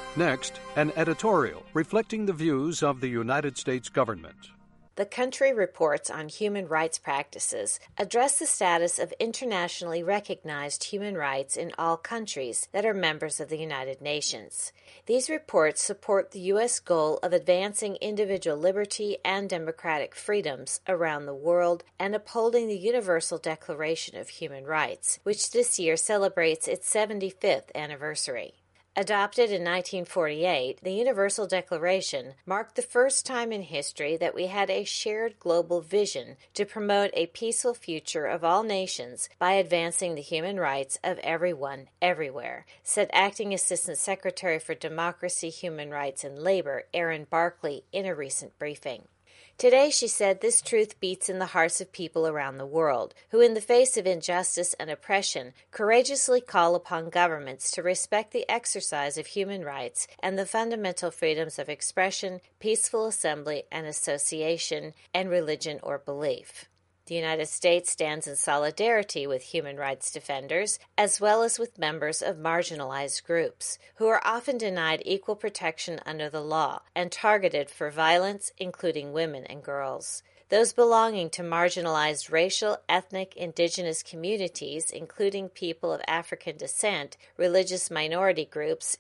Next, an editorial reflecting the views of the United States government. The country reports on human rights practices address the status of internationally recognized human rights in all countries that are members of the United Nations. These reports support the U.S. goal of advancing individual liberty and democratic freedoms around the world and upholding the Universal Declaration of Human Rights, which this year celebrates its 75th anniversary. Adopted in 1948, the Universal Declaration marked the first time in history that we had a shared global vision to promote a peaceful future of all nations by advancing the human rights of everyone, everywhere, said Acting Assistant Secretary for Democracy, Human Rights, and Labor, Erin Barkley, in a recent briefing. Today, she said, this truth beats in the hearts of people around the world, who in the face of injustice and oppression courageously call upon governments to respect the exercise of human rights and the fundamental freedoms of expression, peaceful assembly and association, and religion or belief. The United States stands in solidarity with human rights defenders, as well as with members of marginalized groups, who are often denied equal protection under the law and targeted for violence, including women and girls. Those belonging to marginalized racial, ethnic, indigenous communities, including people of African descent, religious minority groups,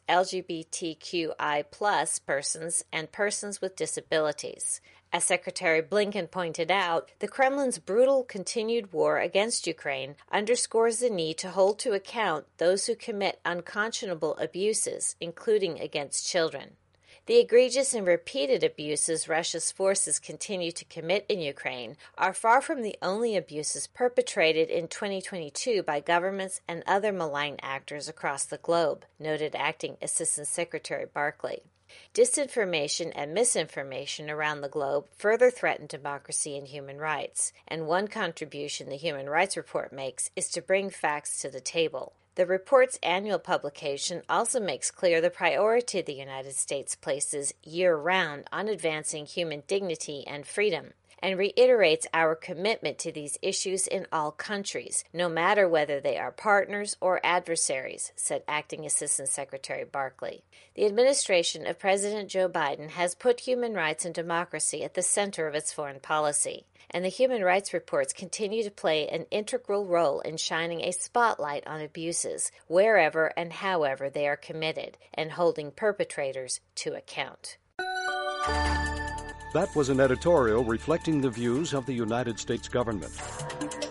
LGBTQI+ persons, and persons with disabilities. As Secretary Blinken pointed out, the Kremlin's brutal continued war against Ukraine underscores the need to hold to account those who commit unconscionable abuses, including against children. The egregious and repeated abuses Russia's forces continue to commit in Ukraine are far from the only abuses perpetrated in 2022 by governments and other malign actors across the globe, noted Acting Assistant Secretary Barkley. Disinformation and misinformation around the globe further threaten democracy and human rights, and one contribution the Human Rights Report makes is to bring facts to the table. The report's annual publication also makes clear the priority the United States places year-round on advancing human dignity and freedom, and reiterates our commitment to these issues in all countries, no matter whether they are partners or adversaries, said Acting Assistant Secretary Barkley. The administration of President Joe Biden has put human rights and democracy at the center of its foreign policy, and the Human Rights Reports continue to play an integral role in shining a spotlight on abuses, wherever and however they are committed, and holding perpetrators to account. That was an editorial reflecting the views of the United States government.